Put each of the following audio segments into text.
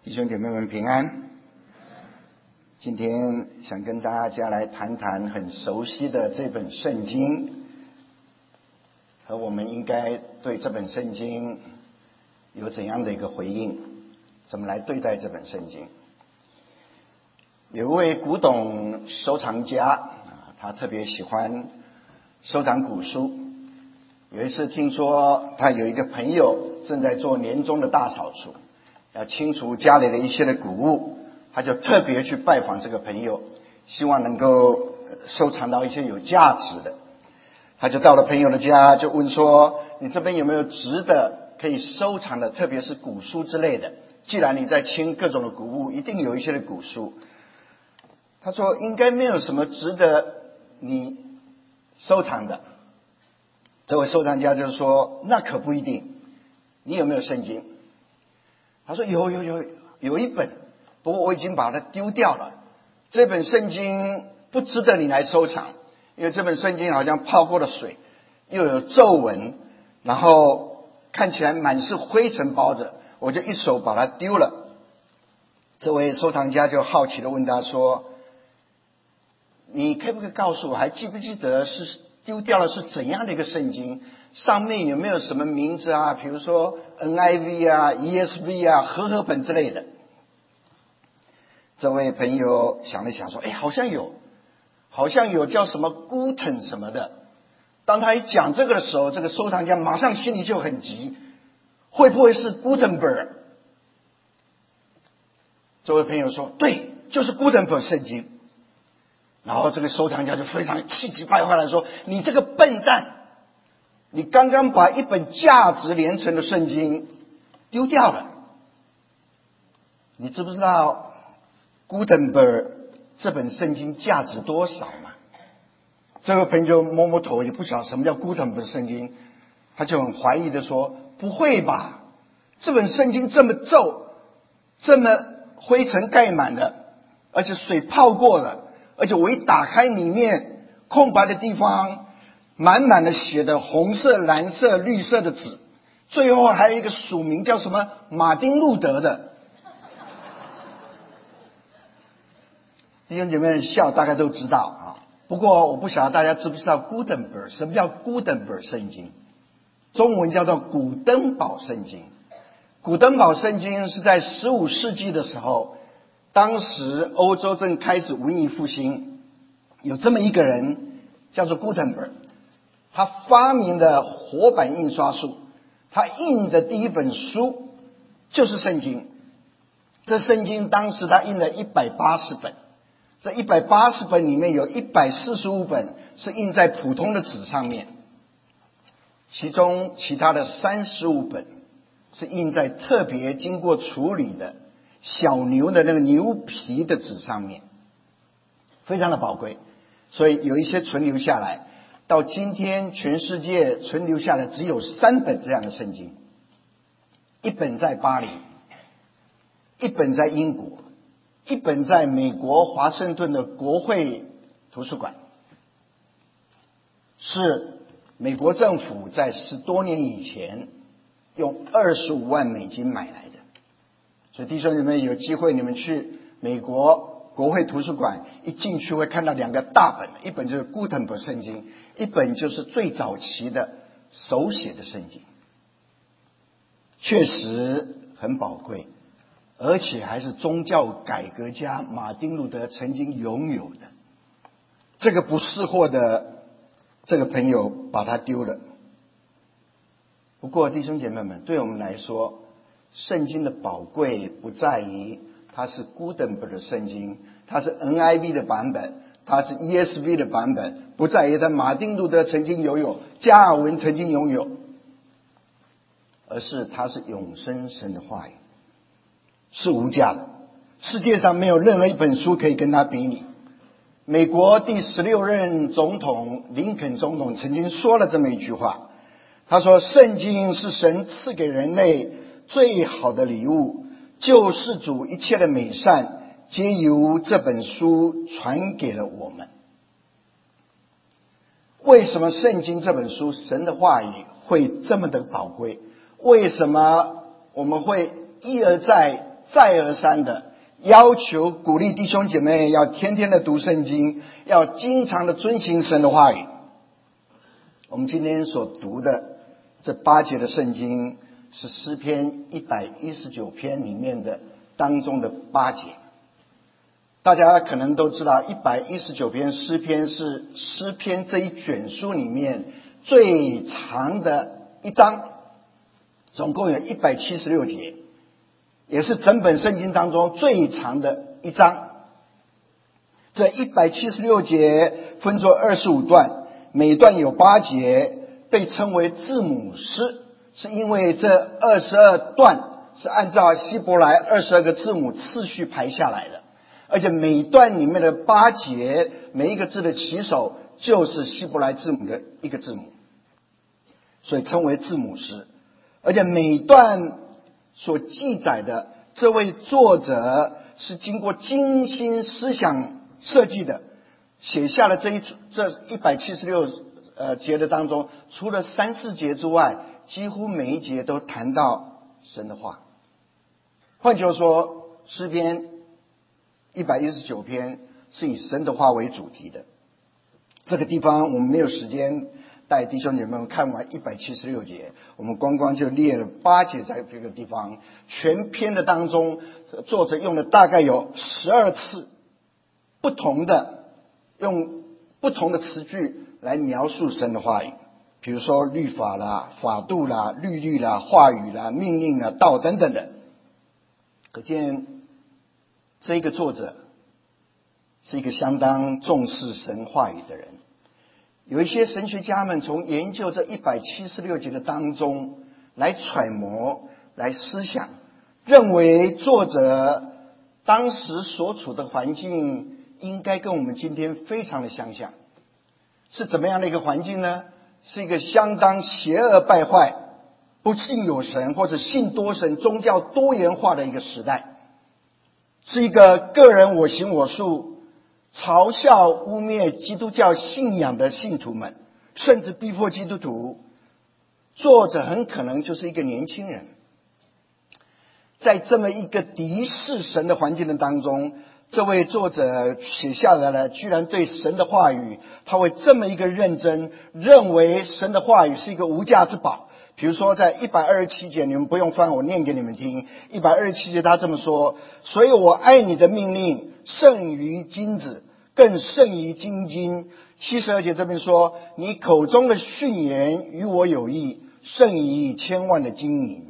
弟兄姐妹们平安。今天想跟大家来谈谈很熟悉的这本圣经，和我们应该对这本圣经有怎样的一个回应，怎么来对待这本圣经。有一位古董收藏家，他特别喜欢收藏古书。有一次听说他有一个朋友正在做年终的大扫除，要清除家里的一些的古物，他就特别去拜访这个朋友，希望能够收藏到一些有价值的。他就到了朋友的家，就问说，你这边有没有值得可以收藏的，特别是古书之类的，既然你在清各种的古物，一定有一些的古书。他说应该没有什么值得你收藏的。这位收藏家就说，那可不一定，你有没有圣经？他说有一本，不过我已经把它丢掉了。这本圣经不值得你来收藏，因为这本圣经好像泡过了水，又有皱纹，然后看起来满是灰尘包着，我就一手把它丢了。这位收藏家就好奇地问他说，你可不可以告诉我，还记不记得是丢掉了是怎样的一个圣经？上面有没有什么名字啊？比如说 NIV 啊 ESV 啊和合本之类的。这位朋友想了想说，好像有叫什么 Guten 什么的。当他一讲这个的时候，这个收藏家马上心里就很急，会不会是 Gutenberg？ 这位朋友说，对，就是 Gutenberg 圣经。然后这个收藏家就非常气急败坏地说，你这个笨蛋，你刚刚把一本价值连城的圣经丢掉了。你知不知道 Gutenberg 这本圣经价值多少吗？这位朋友摸摸头，也不晓得什么叫 Gutenberg 圣经，他就很怀疑地说，不会吧，这本圣经这么皱，这么灰尘盖满了，而且水泡过了，而且我一打开里面空白的地方满满的写的红色、蓝色、绿色的纸，最后还有一个署名叫什么马丁路德的。弟兄姐妹笑大概都知道啊，不过我不晓得大家知不知道 Gutenberg， 什么叫 Gutenberg 圣经？中文叫做古登堡圣经。古登堡圣经是在15世纪的时候，当时欧洲正开始文艺复兴，有这么一个人叫做 Gutenberg， 他发明的活版印刷术，他印的第一本书就是圣经。这圣经当时他印了180本，这180本里面有145本是印在普通的纸上面，其中其他的35本是印在特别经过处理的小牛的那个牛皮的纸上面，非常的宝贵，所以有一些存留下来。到今天全世界存留下来只有3本这样的圣经，一本在巴黎，一本在英国，一本在美国华盛顿的国会图书馆，是美国政府在10多年以前用25万美金买来的。所以弟兄姊妹有机会你们去美国国会图书馆，一进去会看到2个大本，一本就是 Gutenberg 圣经，一本就是最早期的手写的圣经，确实很宝贵，而且还是宗教改革家马丁路德曾经拥有的。这个不识货的这个朋友把它丢了。不过弟兄姐妹们，对我们来说，圣经的宝贵不在于它是 Gutenberg 的圣经，它是 NIV 的版本，它是 ESV 的版本，不在于它马丁路德曾经拥有，加尔文曾经拥有，而是它是永生神的话语，是无价的，世界上没有任何一本书可以跟它比拟。美国第16任总统林肯总统曾经说了这么一句话，他说，圣经是神赐给人类最好的礼物，救世主一切的美善皆由这本书传给了我们。为什么圣经这本书神的话语会这么的宝贵？为什么我们会一而再再而三的要求鼓励弟兄姐妹要天天的读圣经，要经常的遵行神的话语。我们今天所读的这8节的圣经是诗篇119篇里面的当中的8节。大家可能都知道119篇诗篇是诗篇这一卷书里面最长的一章，总共有176节，也是整本圣经当中最长的一章。这176节分作25段，每段有8节，被称为字母诗，是因为这22段是按照希伯来22个字母次序排下来的，而且每段里面的8节，每一个字的起首就是希伯来字母的一个字母，所以称为字母诗。而且每段所记载的这位作者是经过精心思想设计的，写下了这176节的当中，除了3、4节之外，几乎每一节都谈到神的话。换句话说，诗篇119篇是以神的话为主题的。这个地方我们没有时间带弟兄姐妹们看完176节，我们光就列了8节在这个地方。全篇的当中，作者用了大概有12次用不同的词句来描述神的话语，比如说律法啦、法度啦、律例啦、话语啦、命令啦、道等等的。可见这一个作者是一个相当重视神话语的人。有一些神学家们从研究这176节的当中来揣摩、来思想，认为作者当时所处的环境应该跟我们今天非常的相像。是怎么样的一个环境呢？是一个相当邪恶败坏、不信有神或者信多神、宗教多元化的一个时代，是一个个人我行我素、嘲笑污蔑基督教信仰的信徒们，甚至逼迫基督徒。作者很可能就是一个年轻人。在这么一个敌视神的环境的当中，这位作者写下来了，居然对神的话语他会这么一个认真，认为神的话语是一个无价之宝。比如说在127节，你们不用翻，我念给你们听。127节他这么说：所以我爱你的命令胜于金子，更胜于金金。72节这边说：你口中的训言与我有益，胜于千万的金银。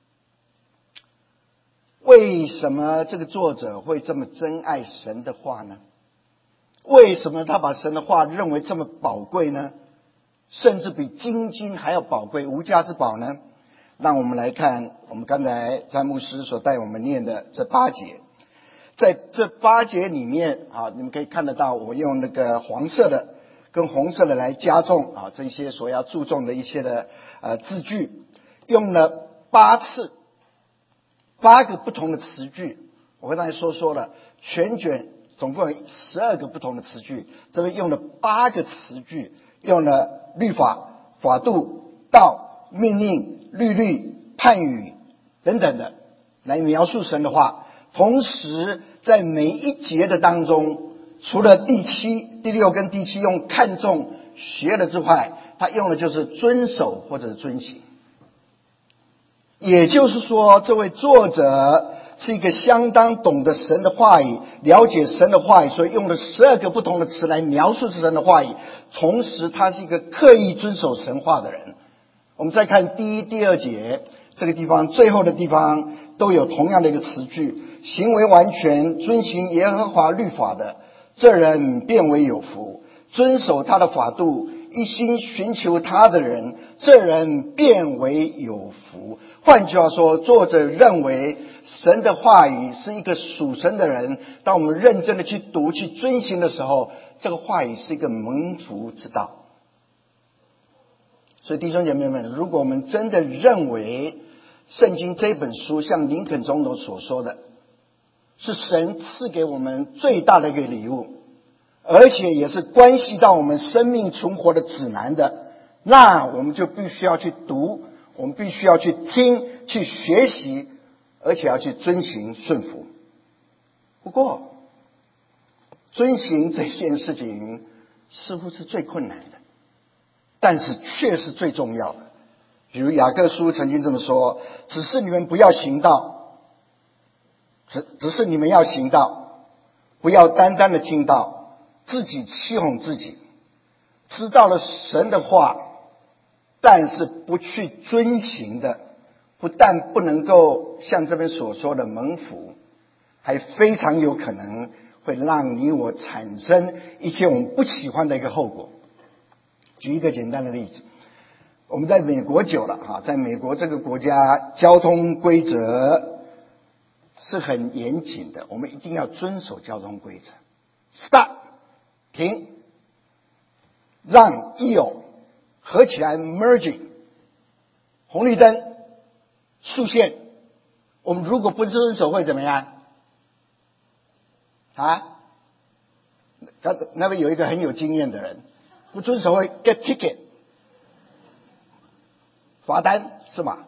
为什么这个作者会这么珍爱神的话呢？为什么他把神的话认为这么宝贵呢？甚至比金金还要宝贵，无价之宝呢？让我们来看我们刚才詹牧师所带我们念的这8节。在这8节里面你们可以看得到，我用那个黄色的跟红色的来加重这些所要注重的一些的字句，用了8次，8个不同的词句。我跟大家说了，全卷总共有12个不同的词句，这边用了8个词句，用了律法、法度、道、命令、律例、判语等等的来描述神的话。同时在每一节的当中，除了第7、第6跟第7用看重、学了之外，他用的就是遵守或者是遵行。也就是说，这位作者是一个相当懂得神的话语、了解神的话语，所以用了12个不同的词来描述神的话语。同时他是一个刻意遵守神话的人。我们再看第1、第2节，这个地方最后的地方都有同样的一个词句：行为完全遵行耶和华律法的，这人便为有福；遵守他的法度，一心寻求他的人，这人便为有福。换句话说，作者认为神的话语是一个属神的人，当我们认真的去读、去遵行的时候，这个话语是一个蒙福之道。所以弟兄姐妹们，如果我们真的认为圣经这本书像林肯总统所说的，是神赐给我们最大的一个礼物，而且也是关系到我们生命存活的指南的，那我们就必须要去读，我们必须要去听、去学习， 而且要去遵行顺服。不过，遵行这件事情似乎是最困难的，但是却是最重要的。比如雅各书曾经这么说：只是你们不要行道，只是你们要行道，不要单单的听到，自己欺哄自己。知道了神的话，但是不去遵行的，不但不能够像这边所说的蒙福，还非常有可能会让你我产生一些我们不喜欢的一个后果。举一个简单的例子，我们在美国久了，在美国这个国家，交通规则是很严谨的，我们一定要遵守交通规则。Stop， 停，让一有合起来 merging， 红绿灯、竖线，我们如果不遵守会怎么样？那边有一个很有经验的人，不遵守会 get ticket， 罚单是吗？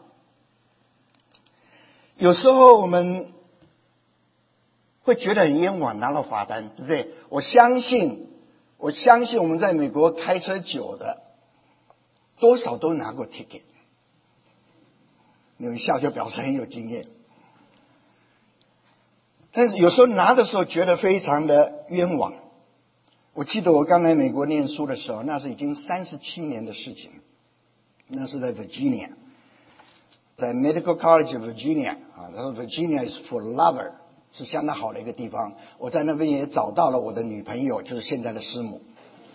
有时候我们会觉得很冤枉，拿到罚单，对不对？我相信我们在美国开车久的，多少都拿过 ticket。你们笑就表示很有经验。但是有时候拿的时候觉得非常的冤枉。我记得我刚来美国念书的时候，那是已经37年的事情。那是在 Virginia， 在 Medical College of Virginia， 那 Virginia is for lover， 是相当好的一个地方。我在那边也找到了我的女朋友，就是现在的师母。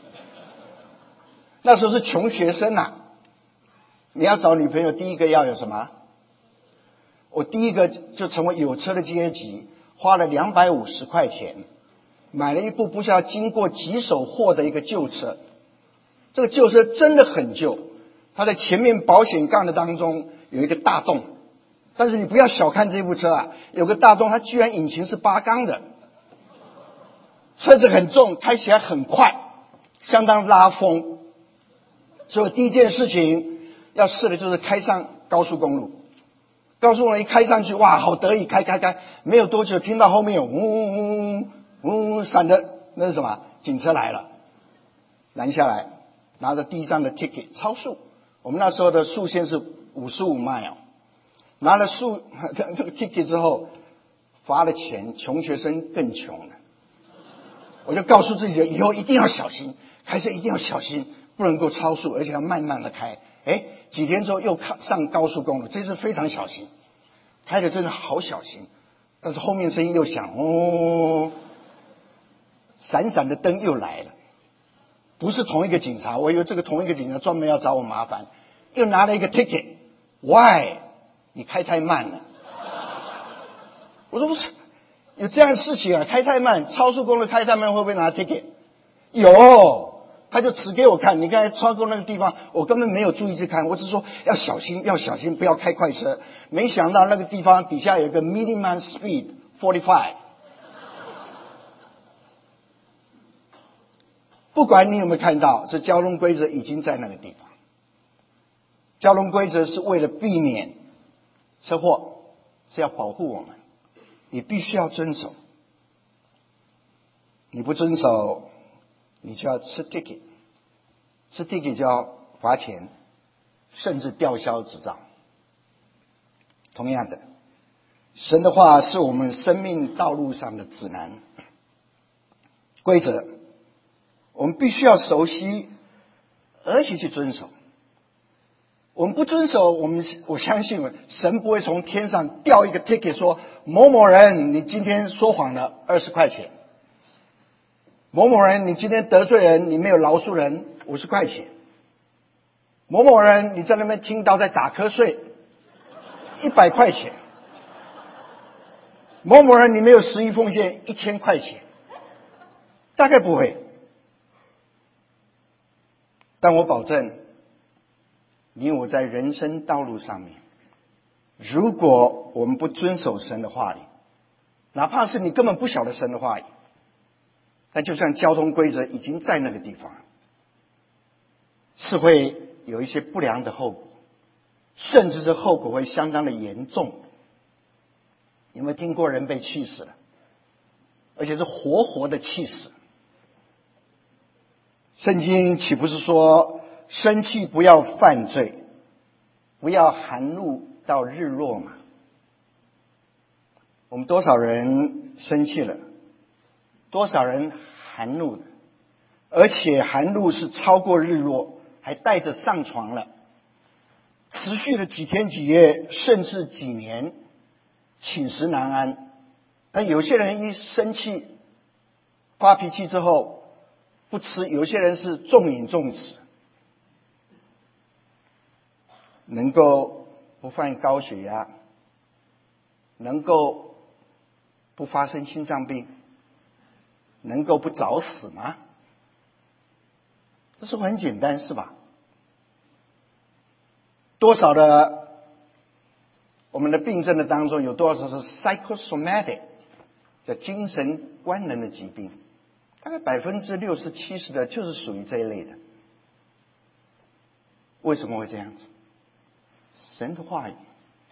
那时候是穷学生啊，你要找女朋友第一个要有什么？我第一个就成为有车的阶级，花了250块钱买了一部不需要经过几手货的一个旧车。这个旧车真的很旧，它在前面保险杠的当中有一个大洞，但是你不要小看这部车啊，有个大洞，它居然引擎是8缸的，车子很重，开起来很快，相当拉风。所以第一件事情要试的就是开上高速公路。高速公路一开上去，哇，好得意，开，没有多久听到后面有嗡闪的，那是什么？警车来了，拦下来，拿着第一张的 ticket 超速。我们那时候的速限是55 mile， 拿了那个 ticket 之后，罚了钱，穷学生更穷了。我就告诉自己，以后一定要小心，开车一定要小心，不能够超速，而且要慢慢的开。几天之后又上高速公路，这次非常小心，开的真的好小心。但是后面声音又响，闪闪的灯又来了，不是同一个警察，我以为这个同一个警察专门要找我麻烦，又拿了一个 ticket。Why？ 你开太慢了。我说不是，有这样的事情啊，开太慢，超速公路开太慢会不会拿 ticket？ 有。他就指给我看，你刚才超过那个地方，我根本没有注意去看，我只是说要小心，不要开快车。没想到那个地方底下有个 minimum speed 45。不管你有没有看到，这交通规则已经在那个地方。交通规则是为了避免车祸，是要保护我们，你必须要遵守。你不遵守，你就要吃 ticket， 吃 ticket 就要罚钱，甚至吊销执照。同样的，神的话是我们生命道路上的指南规则，我们必须要熟悉，而且去遵守。我们不遵守，我相信神不会从天上掉一个 ticket 说某某人你今天说谎了20块钱，某某人你今天得罪人，你没有饶恕人50块钱，某某人你在那边听到在打瞌睡100块钱，某某人你没有11奉献1000块钱，大概不会。但我保证你我在人生道路上面，如果我们不遵守神的话语，哪怕是你根本不晓得神的话语，但就算交通规则已经在那个地方，是会有一些不良的后果，甚至是后果会相当的严重。 有没有听过人被气死了？而且是活活的气死。圣经岂不是说生气不要犯罪，不要含怒到日落吗？我们多少人生气了，多少人含怒了，而且含怒是超过日落，还带着上床了，持续了几天几夜，甚至几年，寝食难安。但有些人一生气发脾气之后不吃，有些人是重饮重食，能够不犯高血压，能够不发生心脏病，能够不早死吗？这是很简单是吧？多少的我们的病症的当中，有多少是 psychosomatic 叫精神官能的疾病，大概60%、70%的就是属于这一类的。为什么会这样子？神的话语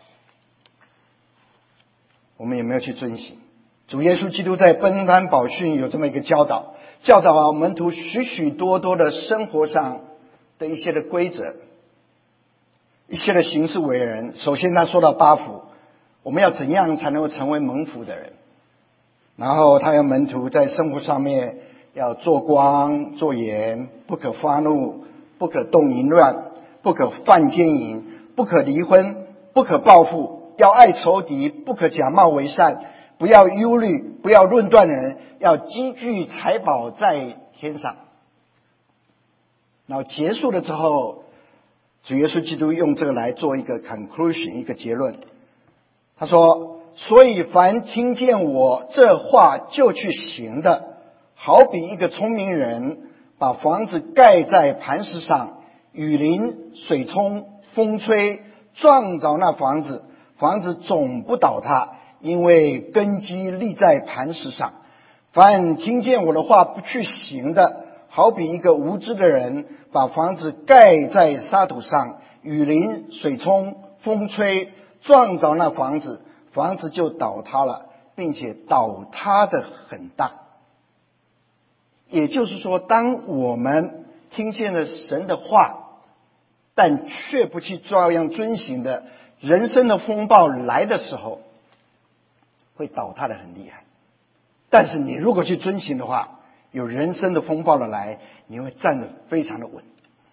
我们有没有去遵行？主耶稣基督在奔帆宝训有这么一个教导，教导门徒许许多多的生活上的一些的规则，一些的行事为人。首先他说到8福，我们要怎样才能够成为蒙福的人。然后他要门徒在生活上面要做光做盐，不可发怒，不可动淫乱，不可犯奸淫，不可离婚，不可报复，要爱仇敌，不可假冒为善，不要忧虑，不要论断人，要积聚财宝在天上。然后结束了之后，主耶稣基督用这个来做一个 conclusion， 一个结论。他说，所以凡听见我这话就去行的，好比一个聪明人把房子盖在磐石上，雨淋水冲风吹，撞着那房子，房子总不倒塌，因为根基立在磐石上。凡听见我的话不去行的，好比一个无知的人把房子盖在沙土上，雨淋水冲风吹，撞着那房子，房子就倒塌了，并且倒塌的很大。也就是说，当我们听见了神的话，但却不去照样遵行的，人生的风暴来的时候，会倒塌的很厉害。但是你如果去遵行的话，有人生的风暴的来，你会站得非常的稳。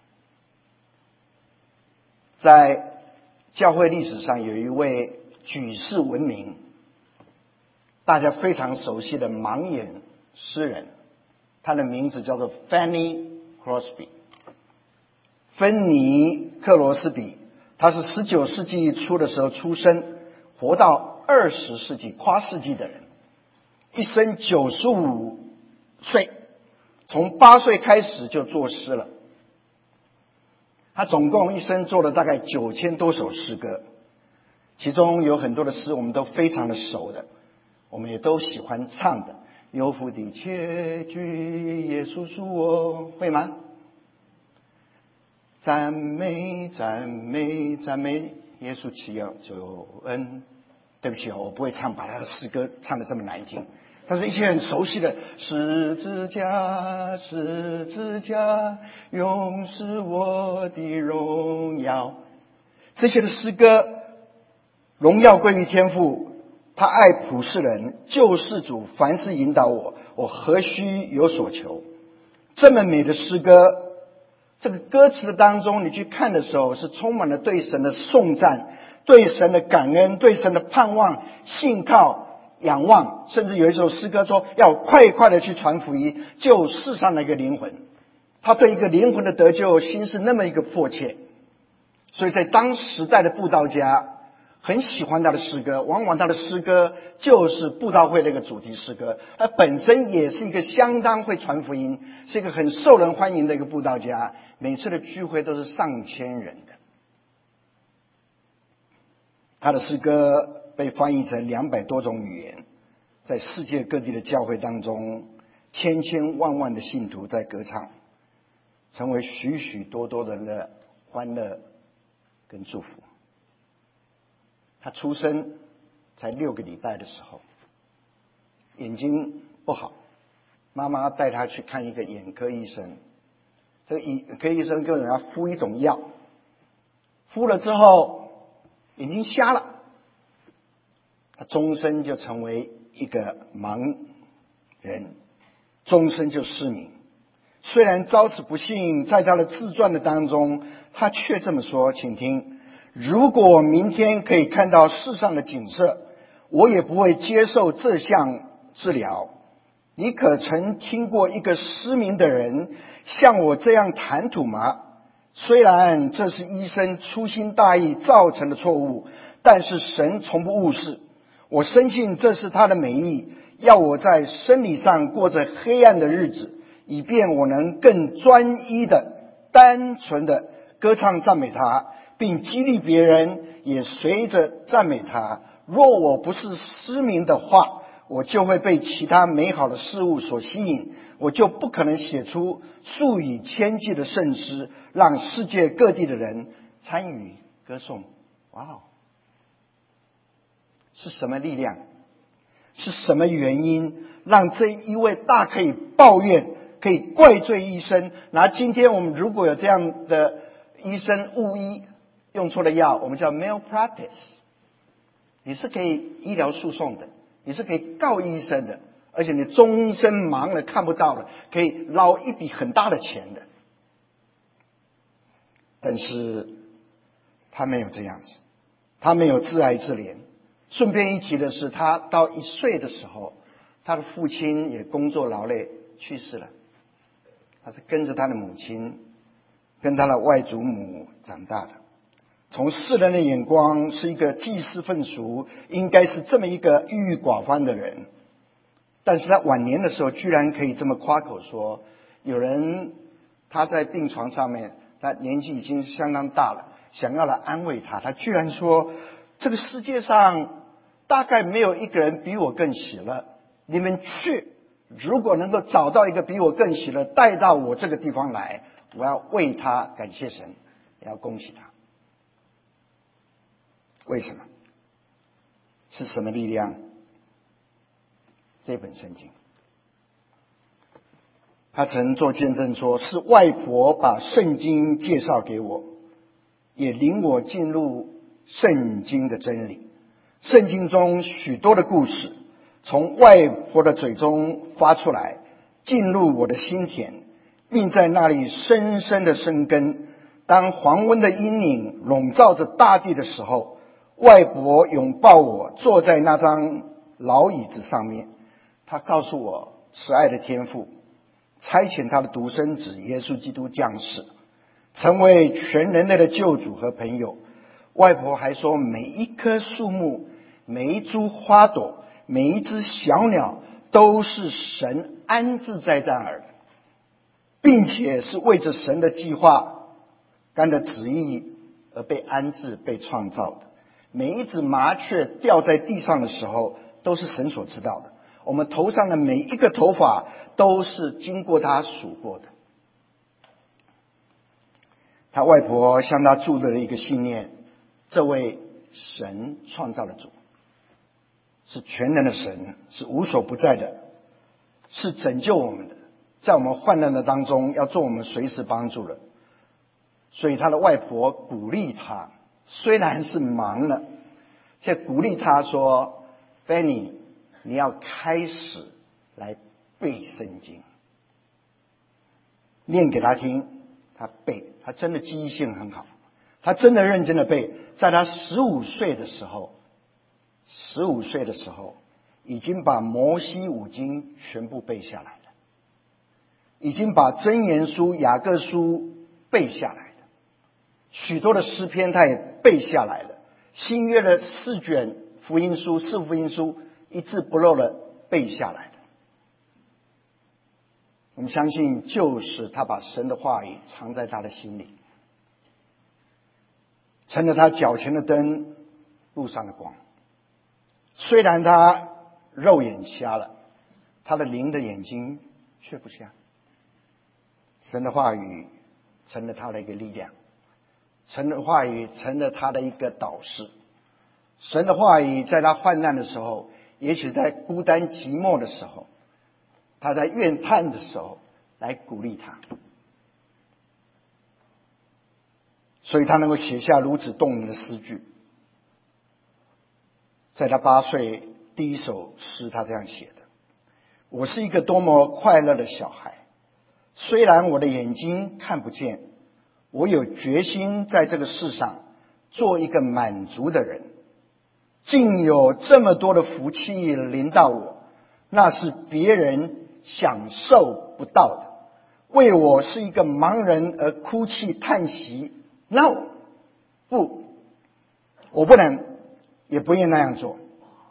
在教会历史上有一位举世闻名，大家非常熟悉的盲眼诗人，他的名字叫做 Fanny Crosby， 芬尼克罗斯比。他是19世纪初的时候出生，活到20世纪跨世纪的人，一生95岁，从8岁开始就作诗了。他总共一生做了大概9000多首诗歌，其中有很多的诗我们都非常的熟的，我们也都喜欢唱的。有福的结局，耶稣属我，会吗？赞美赞美赞美耶稣岂有救恩。对不起我不会唱，把他的诗歌唱得这么难听。但是一些很熟悉的十字架，十字架，永是我的荣耀，这些的诗歌，荣耀归于天父，他爱普世人，救世主凡事引导我，我何须有所求。这么美的诗歌，这个歌词的当中你去看的时候，是充满了对神的颂赞，对神的感恩，对神的盼望，信靠仰望。甚至有一首诗歌说要快快的去传福音，救世上的一个灵魂。他对一个灵魂的得救心是那么一个迫切，所以在当时代的布道家很喜欢他的诗歌，往往他的诗歌就是布道会的一个主题诗歌。他本身也是一个相当会传福音，是一个很受人欢迎的一个布道家，每次的聚会都是上千人的。他的诗歌被翻译成200多种语言，在世界各地的教会当中，千千万万的信徒在歌唱，成为许许多多人的欢乐跟祝福。他出生才6个礼拜的时候，眼睛不好，妈妈带他去看一个眼科医生。这个眼科医生给人家敷一种药，敷了之后眼睛瞎了，他终身就成为一个盲人，终身就失明。虽然遭此不幸，在他的自传的当中，他却这么说，请听：如果我明天可以看到世上的景色，我也不会接受这项治疗。你可曾听过一个失明的人像我这样谈吐吗？虽然这是医生粗心大意造成的错误，但是神从不误事。我深信这是他的美意，要我在生理上过着黑暗的日子，以便我能更专一的、单纯的歌唱赞美他，并激励别人也随着赞美他。若我不是失明的话，我就会被其他美好的事物所吸引，我就不可能写出数以千计的圣诗，让世界各地的人参与歌颂。哇哦！是什么力量？是什么原因让这一位大可以抱怨、可以怪罪医生？那今天我们如果有这样的医生误医，用错了药，我们叫 malpractice， 你是可以医疗诉讼的，你是可以告医生的，而且你终身盲了看不到了，可以捞一笔很大的钱的。但是他没有这样子，他没有自爱自怜。顺便一提的是，他到1岁的时候，他的父亲也工作劳累去世了，他是跟着他的母亲跟他的外祖母长大的。从世人的眼光是一个济世愤俗，应该是这么一个郁郁寡欢的人，但是他晚年的时候居然可以这么夸口说，有人他在病床上面，他年纪已经相当大了，想要来安慰他，他居然说，这个世界上大概没有一个人比我更喜乐，你们去，如果能够找到一个比我更喜乐，带到我这个地方来，我要为他感谢神，也要恭喜他。为什么？是什么力量？这本圣经，他曾做见证说，是外婆把圣经介绍给我，也领我进入圣经的真理。圣经中许多的故事从外婆的嘴中发出来，进入我的心田，并在那里深深的生根。当黄昏的阴影笼罩着大地的时候，外婆拥抱我，坐在那张老椅子上面。她告诉我，慈爱的天父差遣他的独生子耶稣基督降世，成为全人类的救主和朋友。外婆还说，每一棵树木，每一株花朵，每一只小鸟，都是神安置在那儿的，并且是为着神的计划干的旨意而被安置、被创造的。每一只麻雀掉在地上的时候，都是神所知道的。我们头上的每一个头发，都是经过他数过的。他外婆向他注入了一个信念，这位神创造的主是全能的神，是无所不在的，是拯救我们的，在我们患难的当中要做我们随时帮助的。所以他的外婆鼓励他，虽然是忙了，却鼓励他说， Benny， 你要开始来背圣经，念给他听。他背，他真的记忆性很好，他真的认真的背。在他15岁的时候已经把摩西5经全部背下来了，已经把箴言书、雅各书背下来了，许多的诗篇他也背下来了，新约的4卷福音书、4福音书一字不漏的背下来了。我们相信，就是他把神的话语藏在他的心里，成了他脚前的灯，路上的光。虽然他肉眼瞎了，他的灵的眼睛却不瞎。神的话语成了他的一个力量，神的话语成了他的一个导师。 神的话语在他患难的时候，也许在孤单寂寞的时候，他在怨叹的时候来鼓励他，所以他能够写下如此动人的诗句。在他8岁第一首诗，他这样写的：我是一个多么快乐的小孩，虽然我的眼睛看不见，我有决心在这个世上做一个满足的人。竟有这么多的福气临到我，那是别人享受不到的。为我是一个盲人而哭泣叹息 ，no， 不，我不能，也不愿那样做。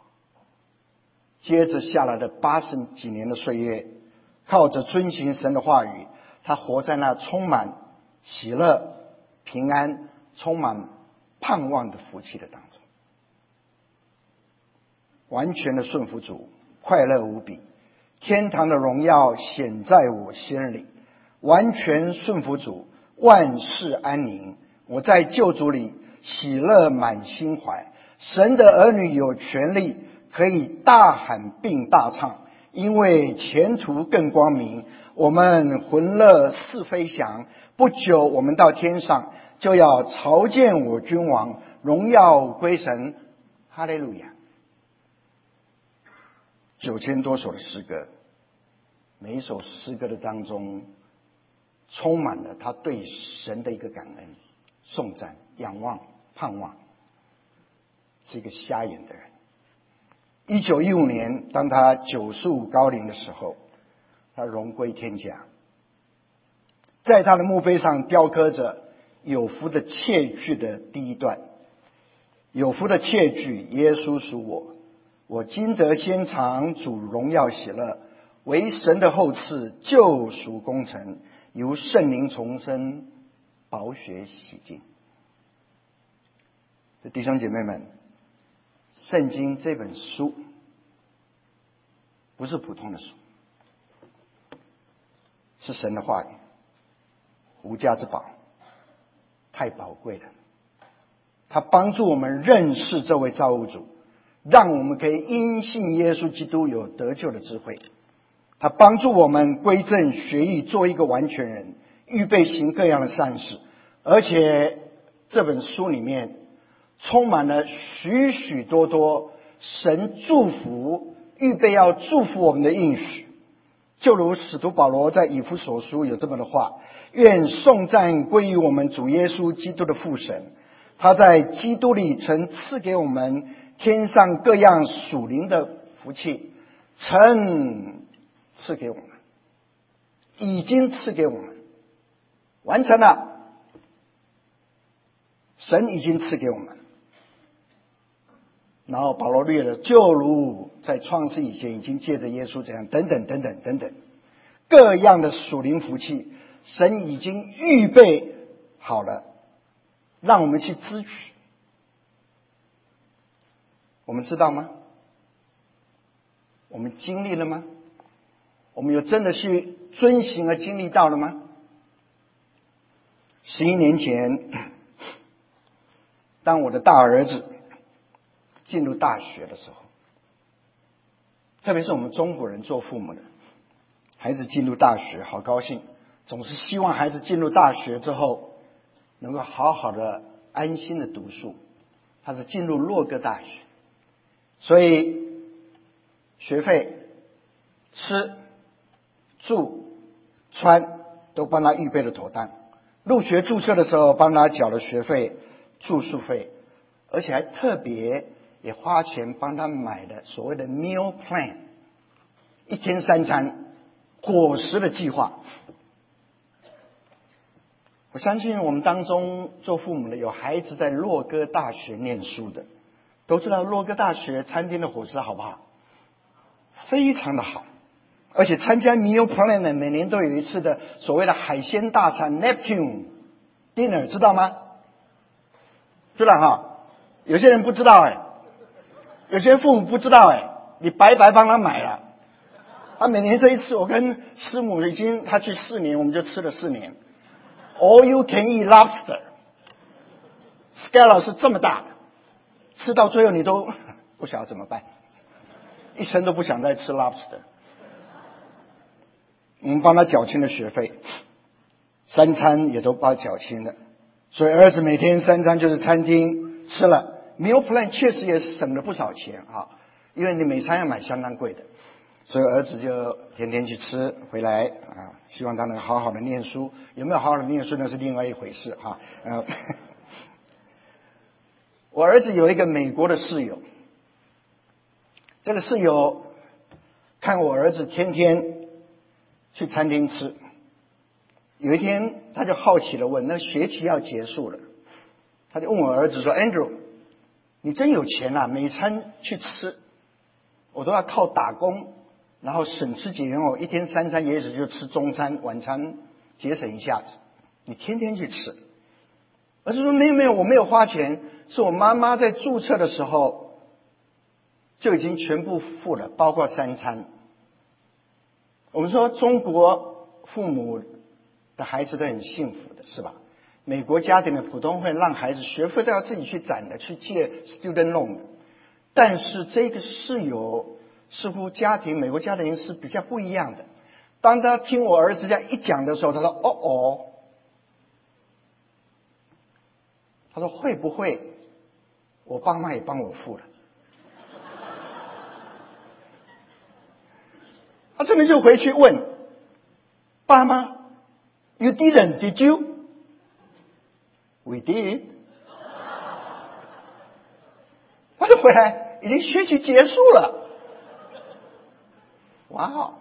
接着下来的80几年的岁月，靠着遵行神的话语，他活在那充满喜乐、平安、充满盼望的福气的当中，完全的顺服主，快乐无比，天堂的荣耀显在我心里。完全顺服主，万事安宁，我在救主里喜乐满心怀。神的儿女有权利可以大喊并大唱，因为前途更光明。我们魂乐似飞翔，不久我们到天上，就要朝见我君王，荣耀归神。哈利路亚！9000多首的诗歌，每一首诗歌的当中充满了他对神的一个感恩、颂赞、仰望、盼望。是一个瞎眼的人。1915年，当他95高龄的时候，他荣归天家。在他的墓碑上雕刻着有福的切句的第一段：有福的切句，耶稣属我，我今得先尝主荣耀喜乐，为神的后赐，救赎功成，由圣灵重生，宝血洗净。弟兄姐妹们，圣经这本书不是普通的书，是神的话语，无价之宝，太宝贵了。它帮助我们认识这位造物主，让我们可以因信耶稣基督有得救的智慧。它帮助我们归正学义，做一个完全人，预备行各样的善事。而且这本书里面充满了许许多多神祝福、预备要祝福我们的应许。就如使徒保罗在以弗所书有这么的话：愿颂赞归于我们主耶稣基督的父神，他在基督里曾赐给我们天上各样属灵的福气，曾赐给我们，已经赐给我们，完成了。神已经赐给我们。然后保罗略了，就如在创世以前已经借着耶稣这样，等等等等等等，各样的属灵福气，神已经预备好了，让我们去支取。我们知道吗？我们经历了吗？我们有真的去遵行而经历到了吗？11年前，当我的大儿子进入大学的时候，特别是我们中国人做父母的，孩子进入大学好高兴，总是希望孩子进入大学之后能够好好的安心的读书。他是进入洛哥大学，所以学费、吃、住、穿都帮他预备了妥当。入学注册的时候帮他缴了学费、住宿费，而且还特别也花钱帮他买的所谓的 meal plan， 一天3餐伙食的计划。我相信我们当中做父母的有孩子在洛哥大学念书的，都知道洛哥大学餐厅的伙食好不好？非常的好。而且参加 meal plan 的每年都有一次的所谓的海鲜大餐 Neptune dinner， 知道吗？知道哈？有些人不知道有些父母不知道你白白帮他买了。他每年这一次，我跟师母他去4年，我们就吃了4年。All you can eat lobster， scallop 是这么大的， 吃到最后你都不晓得怎么办，一生都不想再吃 lobster。我们帮他缴清了学费，3餐也都帮他缴清了，所以儿子每天3餐就是餐厅吃了。meal plan 确实也省了不少钱啊，因为你每餐要买相当贵的，所以儿子就天天去吃，回来啊，希望他能好好的念书。有没有好好的念书那是另外一回事哈。我儿子有一个美国的室友，这个室友看我儿子天天去餐厅吃，有一天他就好奇的问，那学期要结束了，他就问我儿子说 Andrew， 你真有钱啊，每餐去吃，我都要靠打工，然后省吃俭用，一天3餐也许就吃中餐晚餐，节省一下子，你天天去吃。儿子说没有，我没有花钱，是我妈妈在注册的时候就已经全部付了，包括3餐。我们说中国父母的孩子都很幸福的，是吧？美国家庭的普通会让孩子学费都要自己去攒的，去借 student loan 的。但是这个室友似乎美国家庭是比较不一样的。当他听我儿子这样一讲的时候，他说他说会不会我爸妈也帮我付了？他这边就回去问爸妈 You didn't, did you? We did. 他就回来，已经学期结束了。哇哦！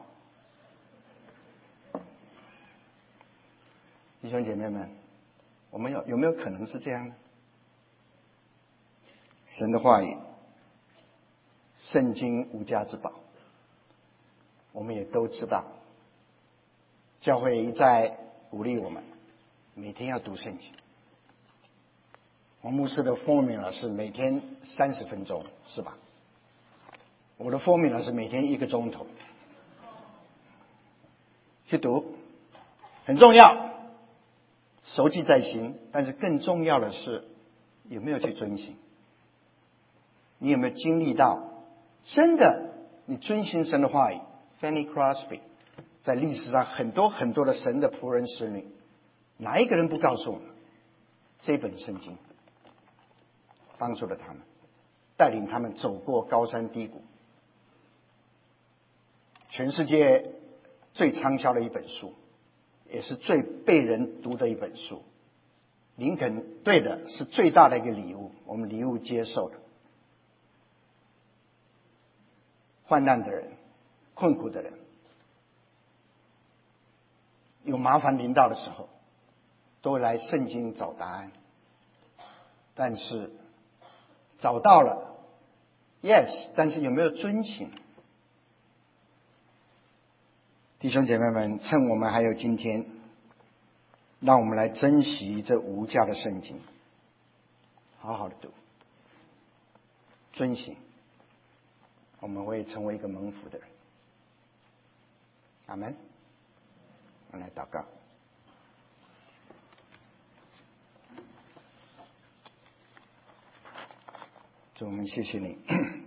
弟兄姐妹们，我们有没有可能是这样呢？神的话语，圣经无价之宝，我们也都知道。教会一再鼓励我们每天要读圣经。王牧师的 formula 是每天30分钟，是吧？我的 formula 是每天1个钟头去读，很重要，熟记在心。但是更重要的是有没有去遵行。你有没有经历到真的你遵行神的话语？ Fanny Crosby 在历史上很多很多的神的仆人使女，哪一个人不告诉我们这本圣经帮助了他们，带领他们走过高山低谷？全世界最畅销的一本书，也是最被人读的一本书。林肯对的是最大的一个礼物，我们礼物接受的。患难的人，困苦的人，有麻烦临到的时候，都来圣经找答案。但是找到了 yes， 但是有没有遵行？弟兄姐妹们，趁我们还有今天，让我们来珍惜这无价的圣经，好好的读，遵行，我们会成为一个蒙福的人。阿们。我们来祷告。主，我们谢谢你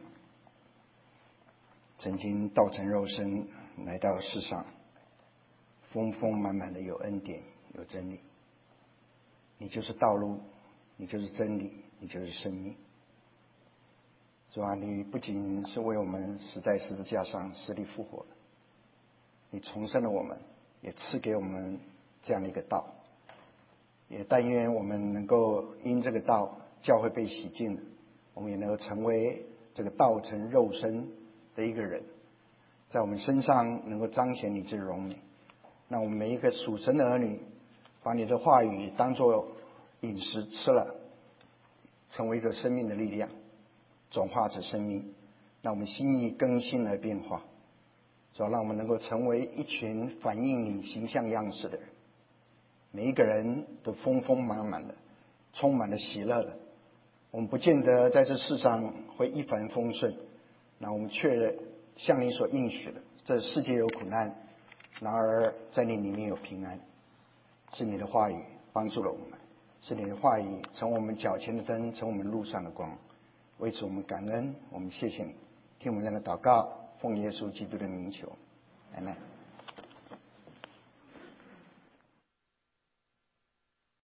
曾经道成肉身来到世上，丰丰满满的有恩典有真理。你就是道路，你就是真理，你就是生命。主啊，你不仅是为我们死在十字架上死里复活，你重生了我们，也赐给我们这样的一个道。也但愿我们能够因这个道，教会被洗净了，我们也能够成为这个道成肉身的一个人，在我们身上能够彰显你这荣美。让我们每一个属神的儿女，把你的话语当作饮食吃了，成为一个生命的力量，转化成生命，让我们心意更新而变化，主要让我们能够成为一群反映你形象样式的人。每一个人都丰丰满满的，充满了喜乐的。我们不见得在这世上会一帆风顺，那我们却像你所应许的，这世界有苦难，然而在你里面有平安。是你的话语帮助了我们，是你的话语成我们脚前的灯，成我们路上的光。 为此我们感恩，我们谢谢你，听我们这样的祷告，奉耶稣基督的名求，阿门。